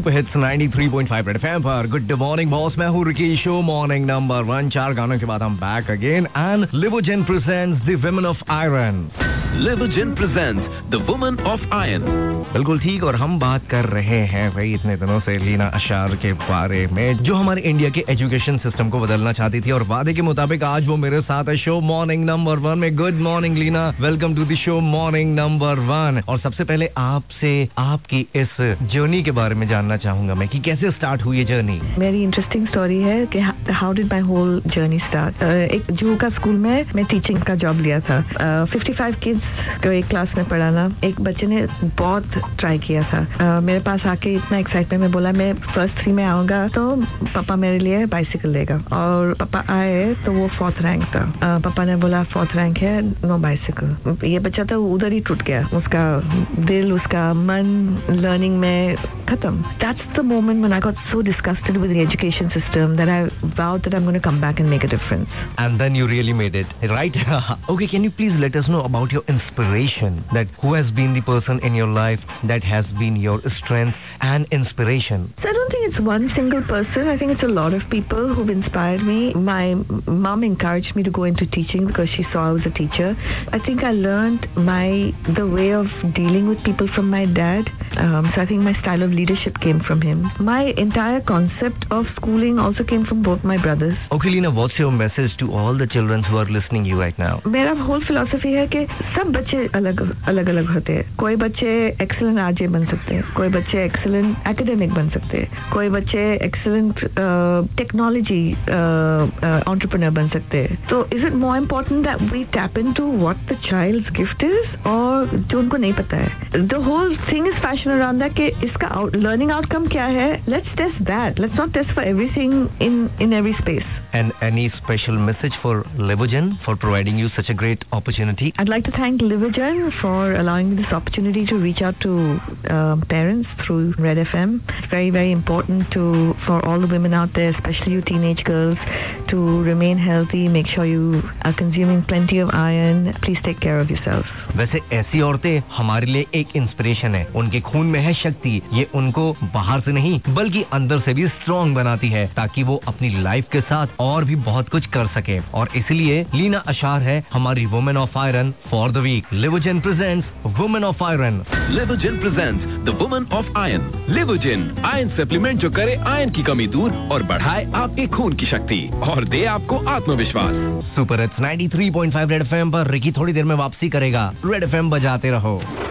Super hits 93.5 red FM पर good morning boss, मैं हूँ रिकी। Show morning number 1। 4 गानों के बाद हम back again and Livogen presents the women of iron. Livogen presents the women of iron. बिल्कुल ठीक। और हम बात कर रहे हैं भाई इतने दिनों से लीना अशार के बारे में, जो हमारे इंडिया के एजुकेशन सिस्टम को बदलना चाहती थी, और वादे के मुताबिक आज वो मेरे साथ है शो मॉर्निंग नंबर 1 में। Good morning Leena, welcome to the show morning number 1। और सबसे पहले आपसे आपकी इस जर्नी के बारे में जानना चाहूंगा मैं कि कैसे स्टार्ट हुई ये जर्नी। मेरी इंटरेस्टिंग स्टोरी है कि how did my whole journey start. एक जूहू का स्कूल में मैं टीचिंग का जॉब लिया था। 55 किड्स को एक क्लास में पढ़ाना। एक बच्चे ने बहुत ट्राई किया था। मेरे पास आके इतना एक्साइटमेंट में बोला मैं फर्स्ट 3 में आऊंगा तो पापा मेरे लिए बाइसिकल लेगा। और पापा आए तो वो 4th रैंक था। पापा ने बोला 4th रैंक है, नो बाइसिकल। ये बच्चा तो उधर ही टूट गया, उसका दिल, उसका मन लर्निंग में खत्म। That's the moment when I got so disgusted with the education system that I vowed that I'm going to come back and make a difference. And then you really made it, right? Okay, can you please let us know about your inspiration? That who has been the person in your life that has been your strength and inspiration? So I don't think it's one single person. I think it's a lot of people who've inspired me. My mom encouraged me to go into teaching because she saw I was a teacher. I think I learned the way of dealing with people from my dad. So I think my style of leadership came from him. My entire concept of schooling also came from both my brothers. Okay, Leena, what's your message to all the children who are listening you right now? मेरा whole philosophy है कि सब बच्चे अलग अलग होते हैं। कोई बच्चे excellent RJ बन सकते हैं, कोई बच्चे excellent academic बन सकते हैं, कोई बच्चे excellent technology entrepreneur बन सकते हैं। तो is it more important that we tap into what the child's gift is और जो उनको नहीं पता है? The whole thing is fashion around that कि इसका learning outcome क्या है? Let's test that. Let's not test for everything in every space. And any special message for Livogen for providing you such a great opportunity? I'd like to thank Livogen for allowing me this opportunity to reach out to parents through Red FM. It's very, very important for all the women out there, especially you teenage girls, to remain healthy. Make sure you are consuming plenty of iron. Please take care of yourself. वैसे ऐसी औरतें हमारे लिए एक inspiration है। उनके खून में है शक्ति। ये उनको बाहर से नहीं बल्कि अंदर से भी स्ट्रॉन्ग बनाती है, ताकि वो अपनी लाइफ के साथ और भी बहुत कुछ कर सके। और इसलिए लीना अशार है हमारी women of iron for the week. Livogen presents women of iron. Livogen presents the women of iron. Livogen iron supplement जो करे आयरन की कमी दूर और बढ़ाए आपके खून की शक्ति और दे आपको आत्मविश्वास। सुपर हिट्स 93.5 रेड एफएम पर रिकी थोड़ी देर में वापसी करेगा। रेड एफएम बजाते रहो।